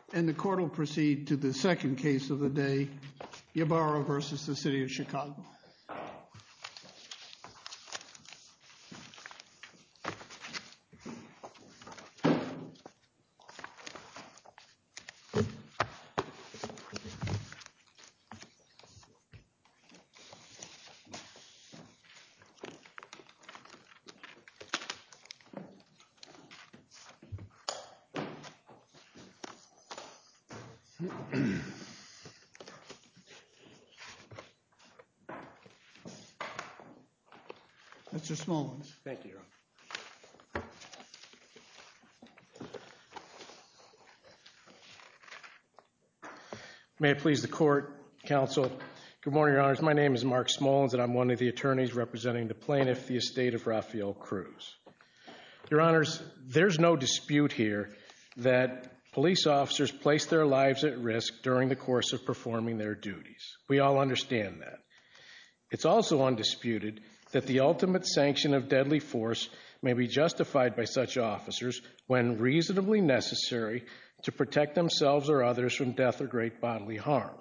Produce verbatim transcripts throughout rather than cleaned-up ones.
And the court will proceed to the second case of the day, Ybarra versus the City of Chicago. Mister Smallins. Thank you, Your Honor. May it please the court, counsel. Good morning, Your Honors. My name is Mark Smallins, and I'm one of the attorneys representing the plaintiff, the estate of Rafael Cruz. Your Honors, there's no dispute here that police officers place their lives at risk during the course of performing their duties. We all understand that. It's also undisputed that the ultimate sanction of deadly force may be justified by such officers when reasonably necessary to protect themselves or others from death or great bodily harm.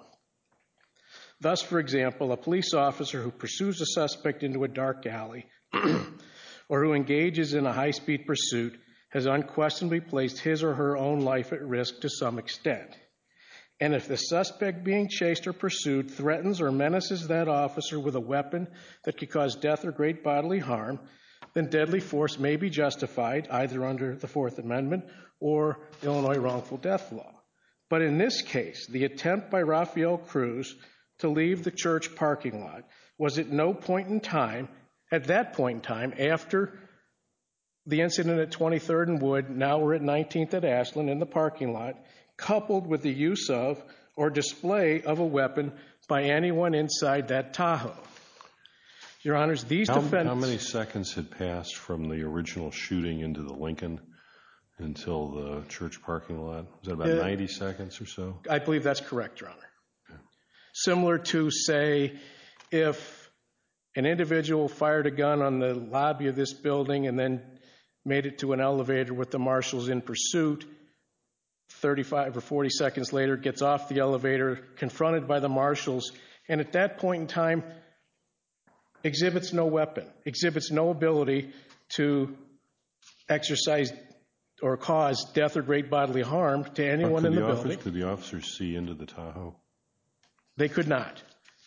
Thus, for example, a police officer who pursues a suspect into a dark alley or who engages in a high-speed pursuit has unquestionably placed his or her own life at risk to some extent. And if the suspect being chased or pursued threatens or menaces that officer with a weapon that could cause death or great bodily harm, then deadly force may be justified either under the Fourth Amendment or Illinois wrongful death law. But in this case, the attempt by Rafael Cruz to leave the church parking lot was at no point in time, at that point in time, after the incident at twenty-third and Wood, now we're at nineteenth at Ashland in the parking lot, coupled with the use of or display of a weapon by anyone inside that Tahoe. Your Honors, these how, defendants... How many seconds had passed from the original shooting into the Lincoln until the church parking lot? Was that about uh, ninety seconds or so? I believe that's correct, Your Honor. Okay. Similar to, say, if an individual fired a gun on the lobby of this building and then made it to an elevator with the marshals in pursuit, thirty-five or forty seconds later gets off the elevator, confronted by the marshals, and at that point in time exhibits no weapon, exhibits no ability to exercise or cause death or great bodily harm to anyone in the, the building. Officers, could the officers see into the Tahoe? They could not.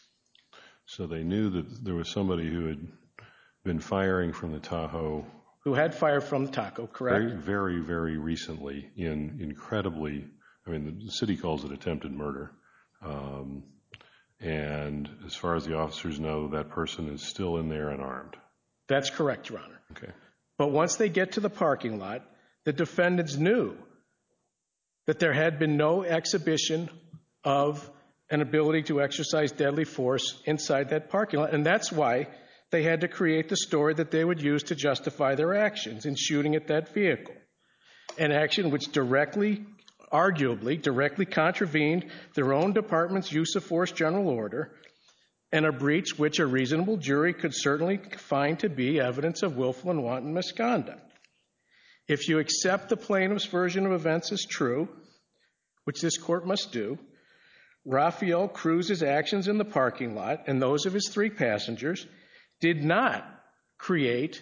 So they knew that there was somebody who had been firing from the Tahoe. Who had fired from the Tahoe, correct? Very, very, very recently in incredibly, I mean, the city calls it attempted murder. Um, and as far as the officers know, that person is still in there and armed. That's correct, Your Honor. Okay. But once they get to the parking lot, the defendants knew that there had been no exhibition of an ability to exercise deadly force inside that parking lot. And that's why they had to create the story that they would use to justify their actions in shooting at that vehicle. An action which directly, arguably, directly contravened their own department's use of force general order, and a breach which a reasonable jury could certainly find to be evidence of willful and wanton misconduct. If you accept the plaintiff's version of events as true, which this court must do, Rafael Cruz's actions in the parking lot and those of his three passengers did not create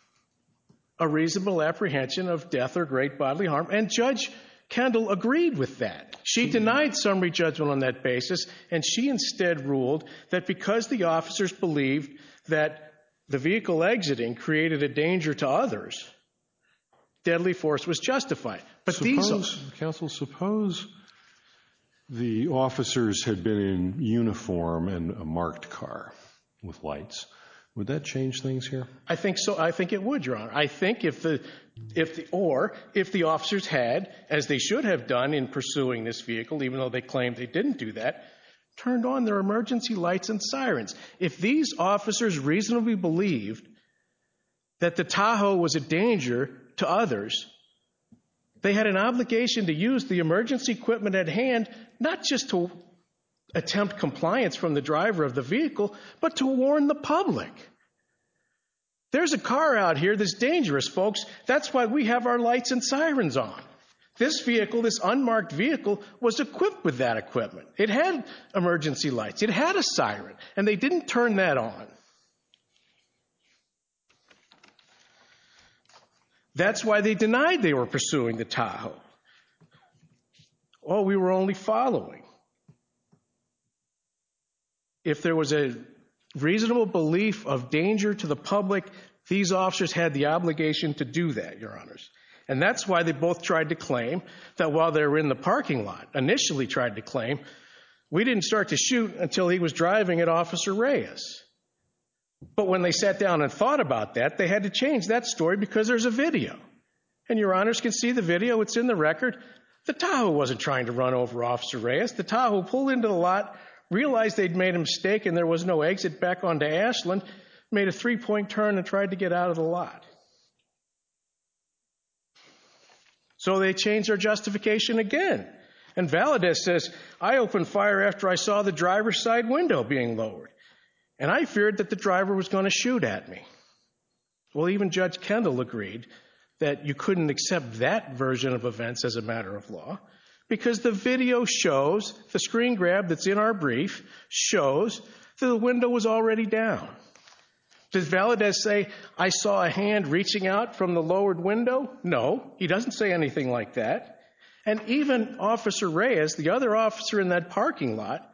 a reasonable apprehension of death or great bodily harm. And Judge Kendall agreed with that. She denied summary judgment on that basis, and she instead ruled that because the officers believed that the vehicle exiting created a danger to others, deadly force was justified. But suppose, these... Counsel, suppose the officers had been in uniform and a marked car with lights. Would that change things here? I think so. I think it would, Your Honor. I think if the, if the, or if the officers had, as they should have done in pursuing this vehicle, even though they claimed they didn't do that, turned on their emergency lights and sirens. If these officers reasonably believed that the Tahoe was a danger to others, they had an obligation to use the emergency equipment at hand, not just to attempt compliance from the driver of the vehicle, but to warn the public. There's a car out here that's dangerous, folks. That's why we have our lights and sirens on. This vehicle, this unmarked vehicle, was equipped with that equipment. It had emergency lights. It had a siren, and they didn't turn that on. That's why they denied they were pursuing the Tahoe. Oh, we were only following. If there was a reasonable belief of danger to the public, these officers had the obligation to do that, Your Honors. And that's why they both tried to claim that while they were in the parking lot, initially tried to claim, we didn't start to shoot until he was driving at Officer Reyes. But when they sat down and thought about that, they had to change that story because there's a video. And Your Honors can see the video. It's in the record. The Tahoe wasn't trying to run over Officer Reyes. The Tahoe pulled into the lot, realized they'd made a mistake and there was no exit back onto Ashland, made a three-point turn and tried to get out of the lot. So they changed their justification again. And Valadez says, I opened fire after I saw the driver's side window being lowered. And I feared that the driver was going to shoot at me. Well, even Judge Kendall agreed that you couldn't accept that version of events as a matter of law because the video shows, the screen grab that's in our brief, shows that the window was already down. Does Valadez say, I saw a hand reaching out from the lowered window? No, he doesn't say anything like that. And even Officer Reyes, the other officer in that parking lot,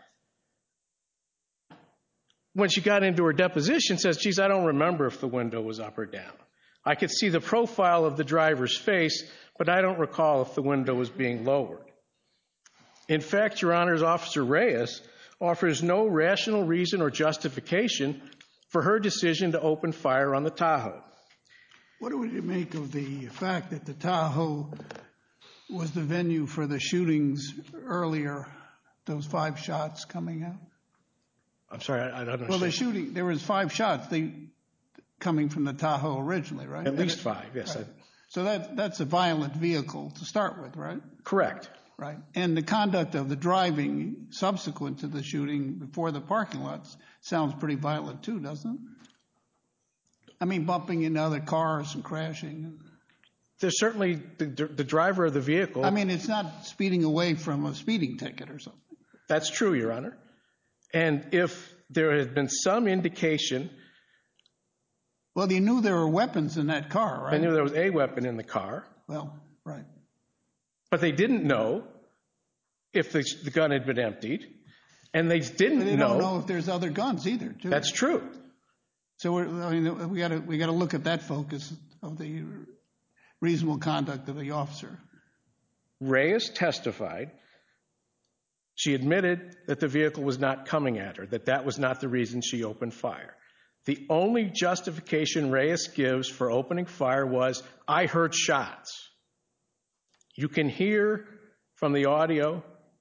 when she got into her deposition, says, geez, I don't remember if the window was up or down. I could see the profile of the driver's face, but I don't recall if the window was being lowered. In fact, Your Honors, Officer Reyes offers no rational reason or justification for her decision to open fire on the Tahoe. What would you make of the fact that the Tahoe was the venue for the shootings earlier, those five shots coming out? I'm sorry, I, I don't understand. Well, the shooting, there was five shots they, coming from the Tahoe originally, right? At least five, yes. Right. So that that's a violent vehicle to start with, right? Correct. Right. And the conduct of the driving subsequent to the shooting before the parking lots sounds pretty violent too, doesn't it? I mean, bumping into other cars and crashing. There's certainly the, the driver of the vehicle. I mean, it's not speeding away from a speeding ticket or something. That's true, Your Honor. And if there had been some indication. Well, they knew there were weapons in that car, right? They knew there was a weapon in the car. Well, right. But they didn't know if the, the gun had been emptied. And they didn't know. They don't know if there's other guns either, too. That's true. So we're, I mean, we got to we got to look at that focus of the reasonable conduct of the officer. Reyes testified. She admitted that the vehicle was not coming at her, that that was not the reason she opened fire. The only justification Reyes gives for opening fire was, I heard shots. You can hear from the audio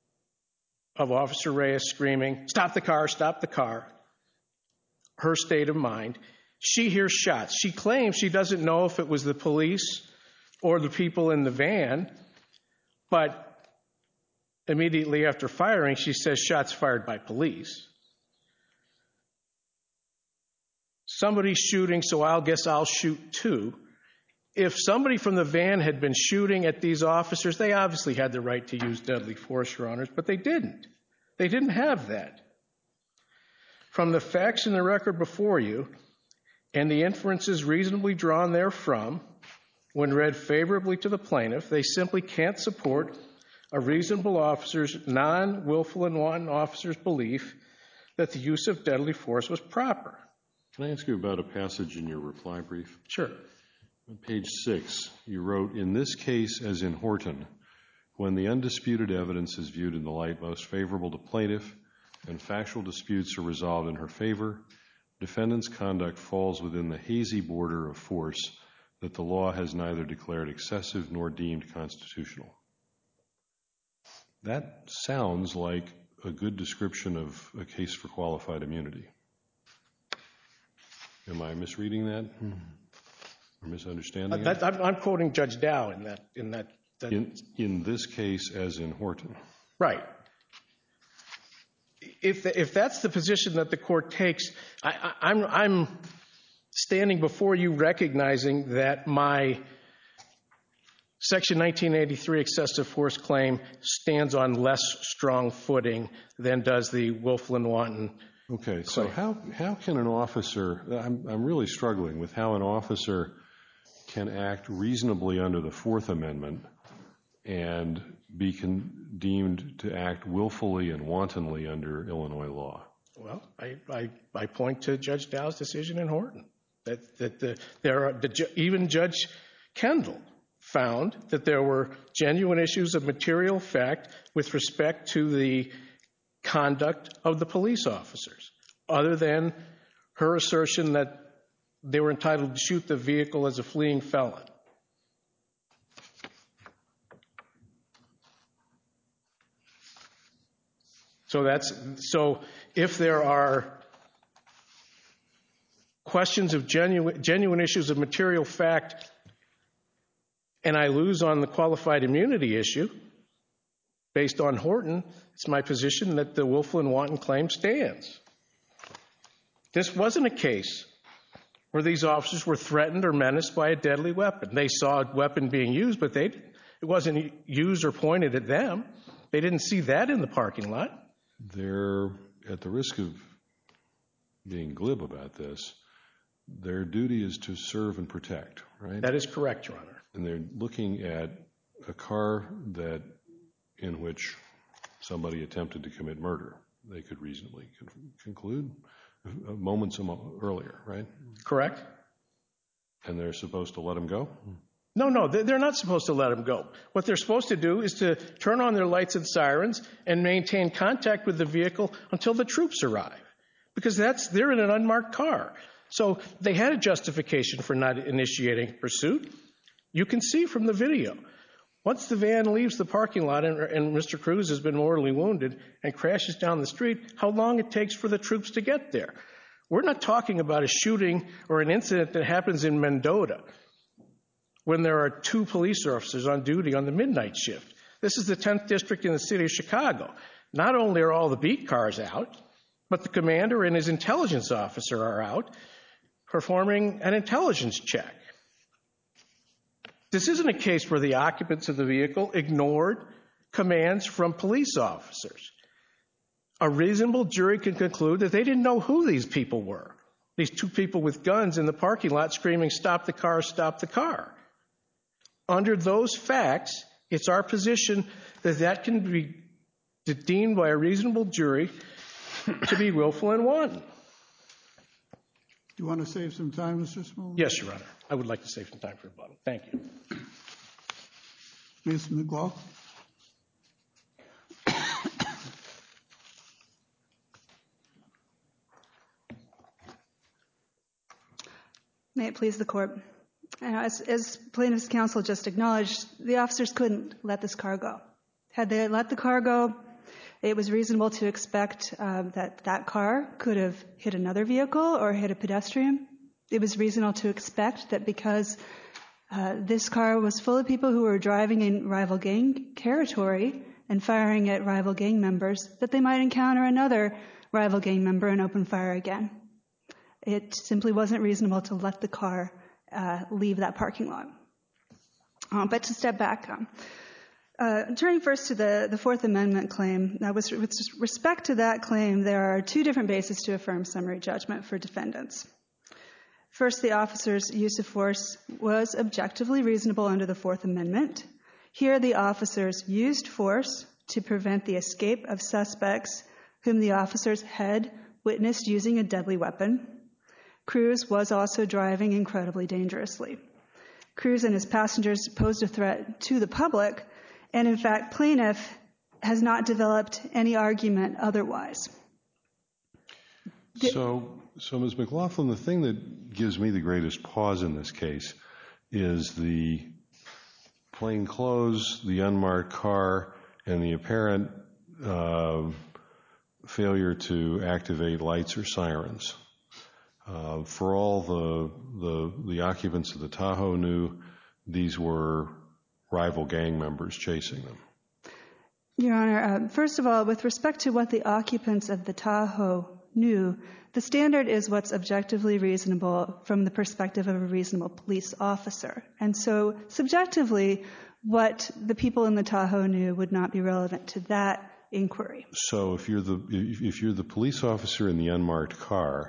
of Officer Reyes screaming, stop the car, stop the car. Her state of mind. She hears shots. She claims she doesn't know if it was the police or the people in the van, but immediately after firing, she says shots fired by police. Somebody's shooting, so I'll guess I'll shoot too. If somebody from the van had been shooting at these officers, they obviously had the right to use deadly force, Your Honors, but they didn't. They didn't have that. From the facts in the record before you and the inferences reasonably drawn therefrom, when read favorably to the plaintiff, they simply can't support a reasonable officer's, non-willful and wanton officer's belief that the use of deadly force was proper. Can I ask you about a passage in your reply brief? Sure. On page six, you wrote, in this case, as in Horton, when the undisputed evidence is viewed in the light most favorable to plaintiff and factual disputes are resolved in her favor, defendant's conduct falls within the hazy border of force that the law has neither declared excessive nor deemed constitutional. That sounds like a good description of a case for qualified immunity. Am I misreading that or misunderstanding Uh, it? that, I'm, I'm quoting Judge Dow in that. In that, that In, in this case, as in Horton. Right. If if that's the position that the court takes, I, I, I'm I'm standing before you recognizing that my Section nineteen eighty-three excessive force claim stands on less strong footing than does the willful and wanton. Okay, so how, how can an officer, I'm, I'm really struggling with how an officer can act reasonably under the Fourth Amendment and be con- deemed to act willfully and wantonly under Illinois law? Well, I, I, I point to Judge Dow's decision in Horton. That, that the, there are, the, even Judge Kendall found that there were genuine issues of material fact with respect to the conduct of the police officers, other than her assertion that they were entitled to shoot the vehicle as a fleeing felon. So that's, so if there are questions of genuine, genuine issues of material fact and I lose on the qualified immunity issue, based on Horton, it's my position that the willful and wanton claim stands. This wasn't a case where these officers were threatened or menaced by a deadly weapon. They saw a weapon being used, but they, it wasn't used or pointed at them. They didn't see that in the parking lot. They're, at the risk of being glib about this, their duty is to serve and protect, right? That is correct, Your Honor. And they're looking at a car that, in which somebody attempted to commit murder. They could reasonably con- conclude moments earlier, right? Correct. And they're supposed to let him go? No, no, they're not supposed to let him go. What they're supposed to do is to turn on their lights and sirens and maintain contact with the vehicle until the troops arrive, because that's, they're in an unmarked car. So they had a justification for not initiating pursuit. You can see from the video, once the van leaves the parking lot and, and Mister Cruz has been mortally wounded and crashes down the street, how long it takes for the troops to get there. We're not talking about a shooting or an incident that happens in Mendota when there are two police officers on duty on the midnight shift. This is the tenth District in the city of Chicago. Not only are all the beat cars out, but the commander and his intelligence officer are out performing an intelligence check. This isn't a case where the occupants of the vehicle ignored commands from police officers. A reasonable jury can conclude that they didn't know who these people were. These two people with guns in the parking lot screaming, "Stop the car, stop the car." Under those facts, it's our position that that can be deemed by a reasonable jury to be willful and wanton. Do you want to save some time, Mister Small? Yes, Your Honor. I would like to save some time for rebuttal. Thank you. Miz McLaughlin. May it please the Court. As, as plaintiff's counsel just acknowledged, the officers couldn't let this car go. Had they let the car go, it was reasonable to expect uh, that that car could have hit another vehicle or hit a pedestrian. It was reasonable to expect that because uh, this car was full of people who were driving in rival gang territory and firing at rival gang members, that they might encounter another rival gang member and open fire again. It simply wasn't reasonable to let the car uh, leave that parking lot. Uh, but to step back, um, uh, turning first to the, the Fourth Amendment claim, now with, with respect to that claim, there are two different bases to affirm summary judgment for defendants. First, the officer's use of force was objectively reasonable under the Fourth Amendment. Here, the officers used force to prevent the escape of suspects whom the officers had witnessed using a deadly weapon. Cruz was also driving incredibly dangerously. Cruz and his passengers posed a threat to the public, and in fact, plaintiff has not developed any argument otherwise. So, so Miz McLaughlin, the thing that gives me the greatest pause in this case is the plain clothes, the unmarked car, and the apparent uh, failure to activate lights or sirens. Uh, for all the, the the occupants of the Tahoe knew, these were rival gang members chasing them. Your Honor, uh, first of all, with respect to what the occupants of the Tahoe knew. The standard is what's objectively reasonable from the perspective of a reasonable police officer. And so subjectively, what the people in the Tahoe knew would not be relevant to that inquiry. So if you're the if you're the police officer in the unmarked car,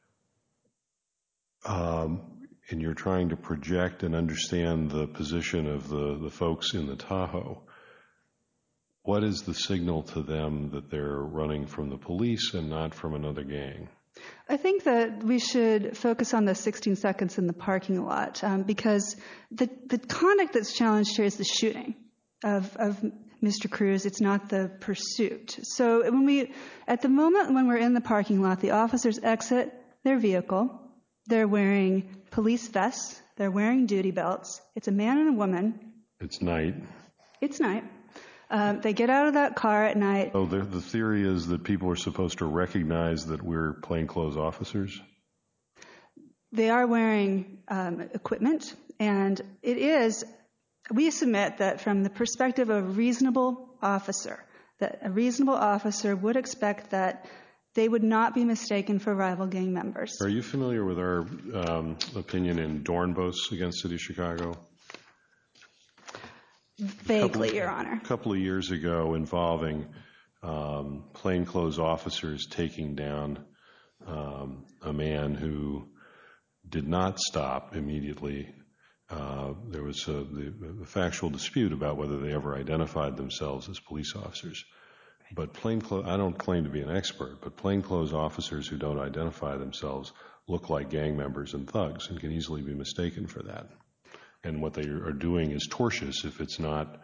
um, and you're trying to project and understand the position of the, the folks in the Tahoe, what is the signal to them that they're running from the police and not from another gang? I think that we should focus on the sixteen seconds in the parking lot um, because the, the conduct that's challenged here is the shooting of, of Mister Cruz. It's not the pursuit. So when we, at the moment when we're in the parking lot, the officers exit their vehicle. They're wearing police vests. They're wearing duty belts. It's a man and a woman. It's night. It's night. Um, they get out of that car at night. Oh, the, the theory is that people are supposed to recognize that we're plainclothes officers? They are wearing um, equipment, and it is, we submit that from the perspective of a reasonable officer, that a reasonable officer would expect that they would not be mistaken for rival gang members. Are you familiar with our um, opinion in Dornbos against City of Chicago? Vaguely, couple, Your Honor. A couple of years ago involving um, plainclothes officers taking down um, a man who did not stop immediately. Uh, there was a, the, the factual dispute about whether they ever identified themselves as police officers. But plainclothes, I don't claim to be an expert, but plainclothes officers who don't identify themselves look like gang members and thugs and can easily be mistaken for that. And what they are doing is tortious if it's not,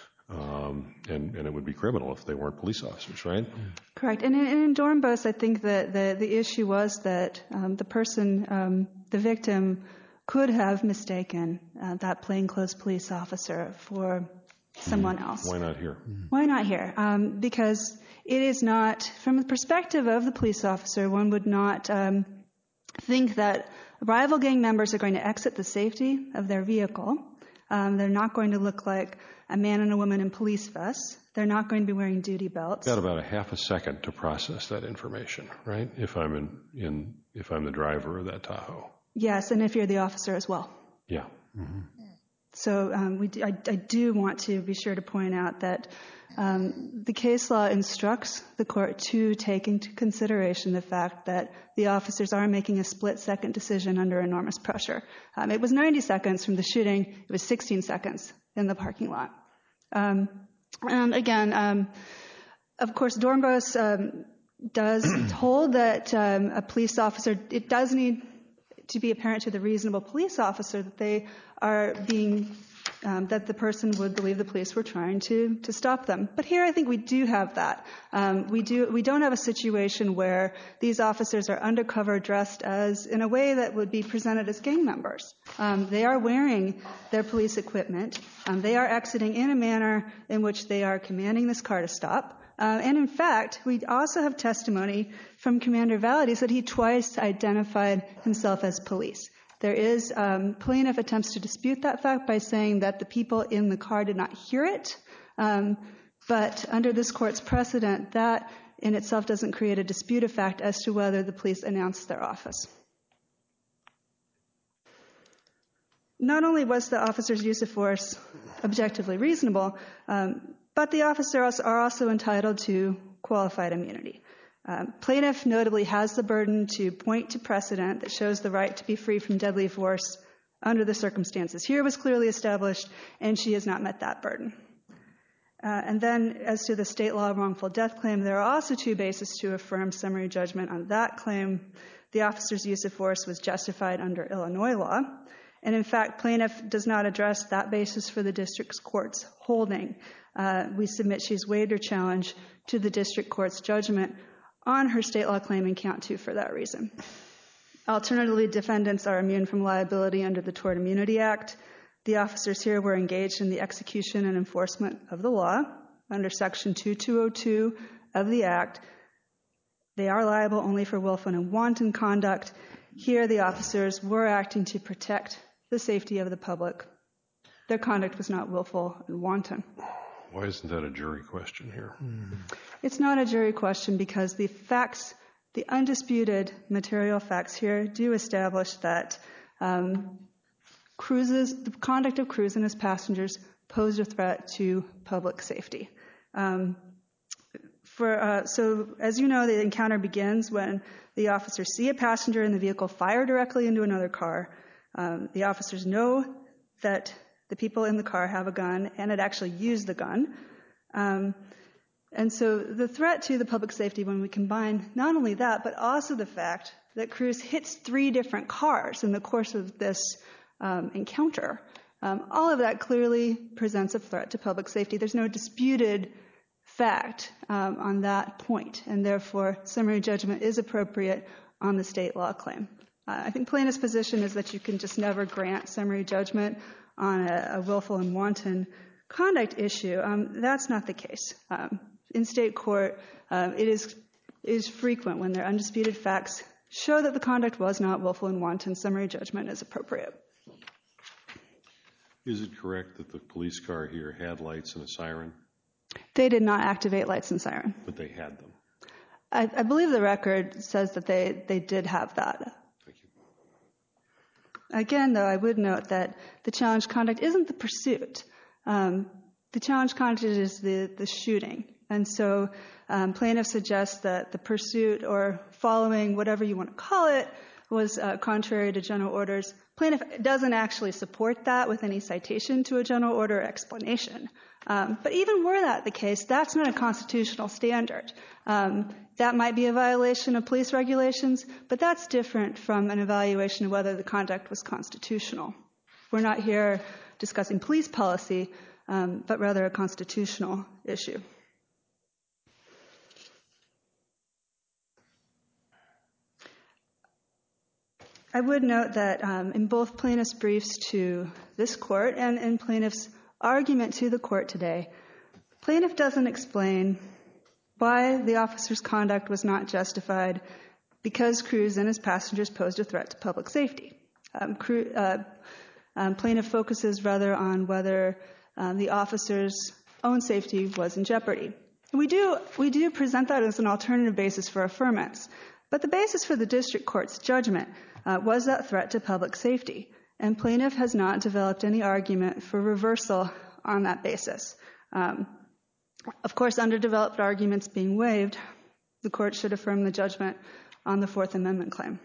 um, and, and it would be criminal if they weren't police officers, right? Correct. And in, in Dornbos, I think that the, the issue was that um, the person, um, the victim, could have mistaken uh, that plainclothes police officer for someone else. Why not here? Why not here? Um, because it is not, from the perspective of the police officer, one would not um, think that rival gang members are going to exit the safety of their vehicle. Um, they're not going to look like a man and a woman in police vests. They're not going to be wearing duty belts. Got about a half a second to process that information, right? If I'm in, in if I'm the driver of that Tahoe. Yes, and if you're the officer as well. Yeah. Mm-hmm. So um, we do, I, I do want to be sure to point out that um, the case law instructs the court to take into consideration the fact that the officers are making a split-second decision under enormous pressure. Um, it was ninety seconds from the shooting. It was sixteen seconds in the parking lot. Um, and again, um, of course, Dornbos um, does hold that um, a police officer, it does need to be apparent to the reasonable police officer that they are being, um, that the person would believe the police were trying to to stop them. But here I think we do have that. Um, we do we don't have a situation where these officers are undercover dressed as in a way that would be presented as gang members. Um, they are wearing their police equipment. Um, they are exiting in a manner in which they are commanding this car to stop. Uh, and in fact, we also have testimony from Commander Valadez that he twice identified himself as police. There is, um, plaintiff attempts to dispute that fact by saying that the people in the car did not hear it. Um, but under this court's precedent, that in itself doesn't create a dispute of fact as to whether the police announced their office. Not only was the officer's use of force objectively reasonable, um, but the officers are also entitled to qualified immunity. Um, plaintiff notably has the burden to point to precedent that shows the right to be free from deadly force under the circumstances. Here was clearly established, and she has not met that burden. Uh, and then as to the state law wrongful death claim, there are also two bases to affirm summary judgment on that claim. The officer's use of force was justified under Illinois law. And in fact, plaintiff does not address that basis for the district court's holding. Uh, we submit she's waived her challenge to the district court's judgment on her state law claim in count two for that reason. Alternatively, defendants are immune from liability under the Tort Immunity Act. The officers here were engaged in the execution and enforcement of the law under Section two two oh two of the Act. They are liable only for willful and wanton conduct. Here, the officers were acting to protect the safety of the public. Their conduct was not willful and wanton. Why isn't that a jury question here? It's not a jury question because the facts the undisputed material facts here do establish that um, Cruz's, the conduct of Cruz and his passengers posed a threat to public safety. Um, for, uh, so, as you know, the encounter begins when the officers see a passenger in the vehicle fire directly into another car. Um, the officers know that the people in the car have a gun and had actually used the gun. Um, and so the threat to the public safety, when we combine not only that, but also the fact that Cruz hits three different cars in the course of this um, encounter, um, all of that clearly presents a threat to public safety. There's no disputed fact um, on that point, and therefore summary judgment is appropriate on the state law claim. Uh, I think plaintiff's position is that you can just never grant summary judgment on a, a willful and wanton conduct issue. Um, that's not the case. Um, in state court, um, it is, it is frequent when there are undisputed facts show that the conduct was not willful and wanton, summary judgment is appropriate. Is it correct that the police car here had lights and a siren? They did not activate lights and siren. But they had them. I, I believe the record says that they, they did have that. Thank you. Again, though, I would note that the challenge conduct isn't the pursuit. Um, the challenge conduct is the, the shooting. And so um, plaintiff suggests that the pursuit or following, whatever you want to call it, was uh, contrary to general orders. Plaintiff doesn't actually support that with any citation to a general order explanation. Um, but even were that the case, that's not a constitutional standard. Um, that might be a violation of police regulations, but that's different from an evaluation of whether the conduct was constitutional. We're not here discussing police policy, um, but rather a constitutional issue. I would note that um, in both plaintiff's briefs to this court and in plaintiff's argument to the court today, plaintiff doesn't explain why the officer's conduct was not justified because Cruz and his passengers posed a threat to public safety. Um, Cruz, uh, um, plaintiff focuses rather on whether um, the officer's own safety was in jeopardy. And we do, we do present that as an alternative basis for affirmance, but the basis for the district court's judgment uh, was that threat to public safety. And plaintiff has not developed any argument for reversal on that basis. Um, of course, underdeveloped arguments being waived, the court should affirm the judgment on the Fourth Amendment claim.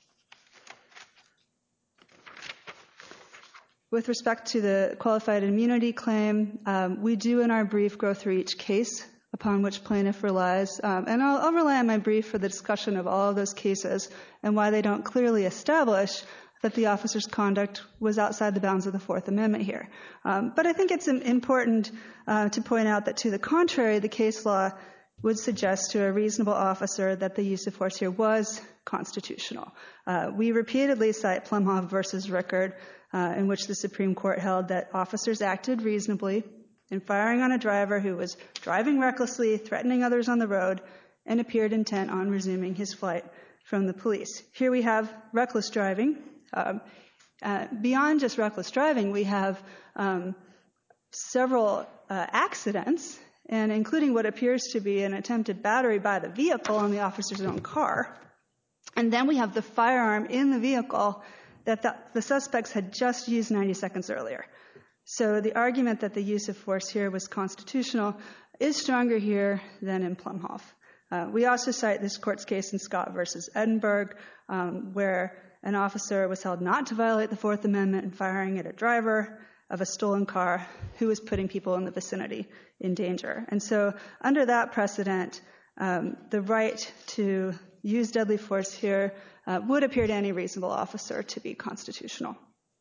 With respect to the qualified immunity claim, um, we do in our brief go through each case upon which plaintiff relies. Um, and I'll, I'll rely on my brief for the discussion of all of those cases and why they don't clearly establish that the officer's conduct was outside the bounds of the Fourth Amendment here. Um, but I think it's important uh, to point out that to the contrary, the case law would suggest to a reasonable officer that the use of force here was constitutional. Uh, we repeatedly cite Plumhoff versus Rickard, uh, in which the Supreme Court held that officers acted reasonably in firing on a driver who was driving recklessly, threatening others on the road, and appeared intent on resuming his flight from the police. Here we have reckless driving. Um, uh, beyond just reckless driving, we have um, several uh, accidents, and including what appears to be an attempted battery by the vehicle on the officer's own car. And then we have the firearm in the vehicle that the, the suspects had just used ninety seconds earlier. So the argument that the use of force here was constitutional is stronger here than in Plumhoff. Uh, we also cite this court's case in Scott versus Edinburgh, um, where an officer was held not to violate the Fourth Amendment in firing at a driver of a stolen car who was putting people in the vicinity in danger. And so under that precedent, um, the right to use deadly force here uh, would appear to any reasonable officer to be constitutional.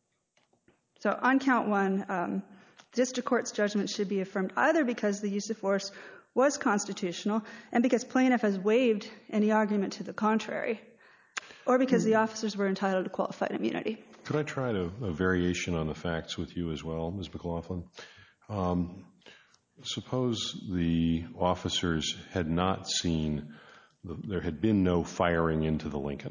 So on count one, um, the district court's judgment should be affirmed either because the use of force was constitutional and because plaintiff has waived any argument to the contrary, or because the officers were entitled to qualified immunity. Could I try to, a variation on the facts with you as well, Miz McLaughlin? Um, suppose the officers had not seen, the, there had been no firing into the Lincoln.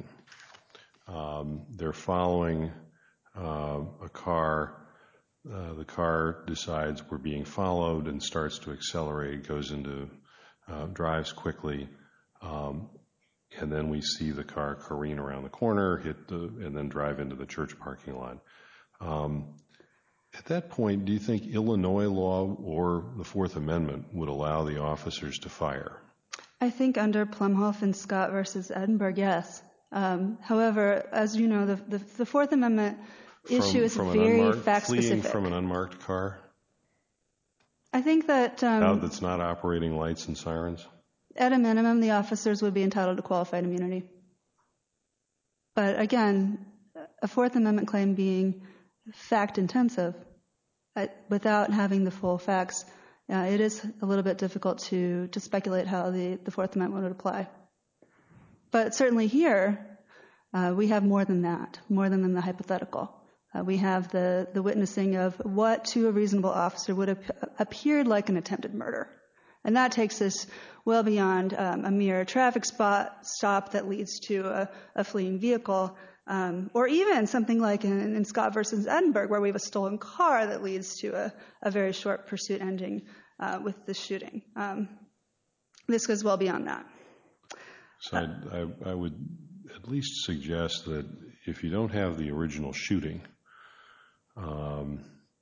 Um, they're following uh, a car. Uh, the car decides we're being followed and starts to accelerate, goes into, uh, drives quickly. Um, and then we see the car careen around the corner, hit the, and then drive into the church parking lot. Um, at that point, do you think Illinois law or the Fourth Amendment would allow the officers to fire? I think under Plumhoff and Scott versus Edinburgh, yes. Um, however, as you know, the, the, the Fourth Amendment issue from, is from very fact-specific. Fleeing from an unmarked car? I think that... Um, Out that's not operating lights and sirens? At a minimum, the officers would be entitled to qualified immunity. But again, a Fourth Amendment claim being fact-intensive, uh, without having the full facts, uh, it is a little bit difficult to, to speculate how the, the Fourth Amendment would apply. But certainly here, uh, we have more than that, more than the hypothetical. Uh, we have the, the witnessing of what to a reasonable officer would have appeared like an attempted murder. And that takes us well beyond um, a mere traffic spot stop that leads to a, a fleeing vehicle, um, or even something like in, in Scott versus Edinburgh, where we have a stolen car that leads to a, a very short pursuit ending uh, with the shooting. Um, this goes well beyond that. So I, I would at least suggest that if you don't have the original shooting, um,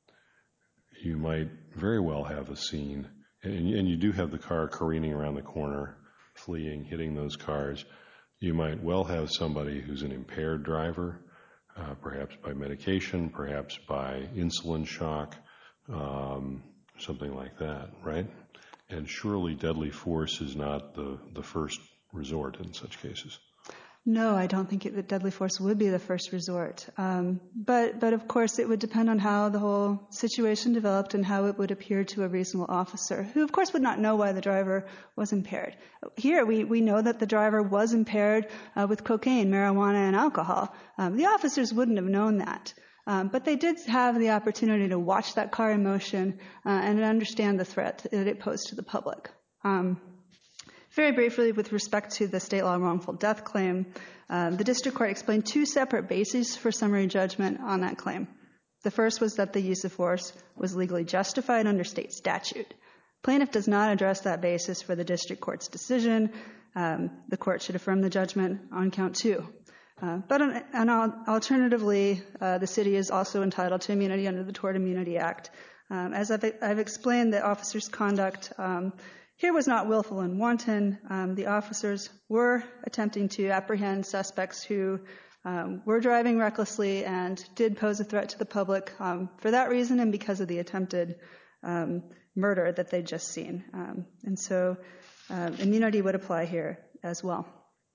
you might very well have a scene. And, and you do have the car careening around the corner, fleeing, hitting those cars. You might well have somebody who's an impaired driver, uh, perhaps by medication, perhaps by insulin shock, um, something like that, right? And surely deadly force is not the, the first resort in such cases. No, I don't think it, that deadly force would be the first resort. Um, but, but of course, it would depend on how the whole situation developed and how it would appear to a reasonable officer, who, of course, would not know why the driver was impaired. Here, we, we know that the driver was impaired uh, with cocaine, marijuana, and alcohol. Um, the officers wouldn't have known that. Um, but they did have the opportunity to watch that car in motion uh, and understand the threat that it posed to the public. Um, Very briefly, with respect to the state law wrongful death claim, um, the district court explained two separate bases for summary judgment on that claim. The first was that the use of force was legally justified under state statute. Plaintiff does not address that basis for the district court's decision. Um, the court should affirm the judgment on count two. Uh, but on, on, alternatively, uh, the city is also entitled to immunity under the Tort Immunity Act. Um, as I've, I've explained, the officer's conduct um, here was not willful and wanton. Um, the officers were attempting to apprehend suspects who um, were driving recklessly and did pose a threat to the public um, for that reason and because of the attempted um, murder that they'd just seen. Um, and so uh, immunity would apply here as well.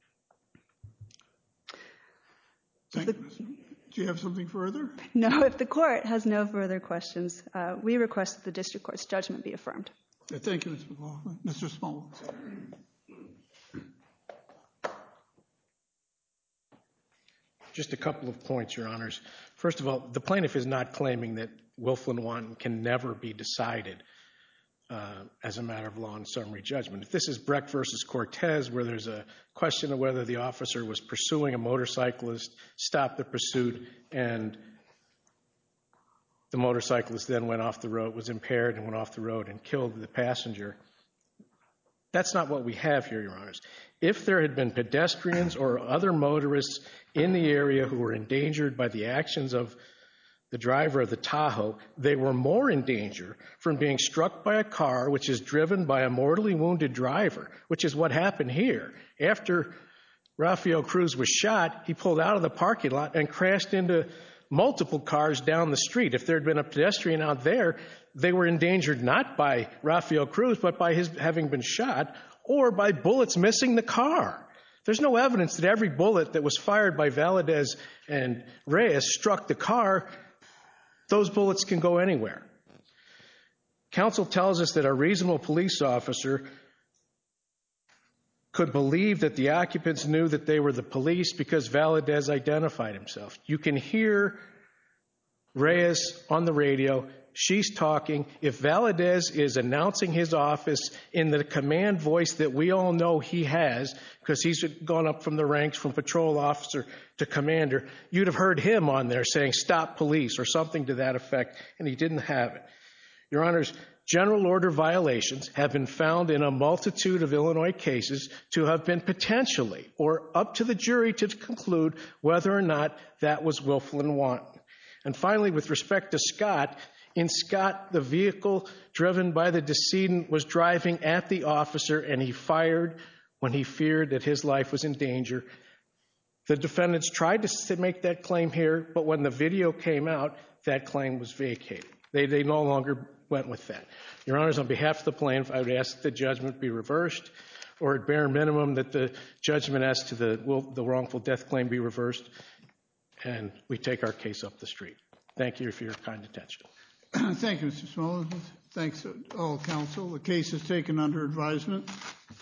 Thank you. Do you have something further? No, if the court has no further questions, uh, we request that the district court's judgment be affirmed. Thank you, Mister McLaughlin. Mister Small. Just a couple of points, Your Honors. First of all, the plaintiff is not claiming that willful and wanton can never be decided uh, as a matter of law and summary judgment. If this is Brecht versus Cortez, where there's a question of whether the officer was pursuing a motorcyclist, stopped the pursuit, and the motorcyclist then went off the road, was impaired and went off the road and killed the passenger. That's not what we have here, Your Honors. If there had been pedestrians or other motorists in the area who were endangered by the actions of the driver of the Tahoe, they were more in danger from being struck by a car which is driven by a mortally wounded driver, which is what happened here. After Rafael Cruz was shot, he pulled out of the parking lot and crashed into multiple cars down the street. If there had been a pedestrian out there, they were endangered not by Rafael Cruz, but by his having been shot or by bullets missing the car. There's no evidence that every bullet that was fired by Valadez and Reyes struck the car. Those bullets can go anywhere. Counsel tells us that a reasonable police officer could believe that the occupants knew that they were the police because Valadez identified himself. You can hear Reyes on the radio. She's talking. If Valadez is announcing his office in the command voice that we all know he has, because he's gone up from the ranks from patrol officer to commander, you'd have heard him on there saying, "Stop police," or something to that effect, and he didn't have it. Your Honors, general order violations have been found in a multitude of Illinois cases to have been potentially or up to the jury to conclude whether or not that was willful and wanton. And finally, with respect to Scott, in Scott, the vehicle driven by the decedent was driving at the officer and he fired when he feared that his life was in danger. The defendants tried to make that claim here, but when the video came out, that claim was vacated. They, they no longer went with that. Your Honors, on behalf of the plaintiff, I would ask that the judgment be reversed, or at bare minimum that the judgment as to the, will, the wrongful death claim be reversed, and we take our case up the street. Thank you for your kind attention. Thank you, Mister Smolin. Thanks to all counsel. The case is taken under advisement.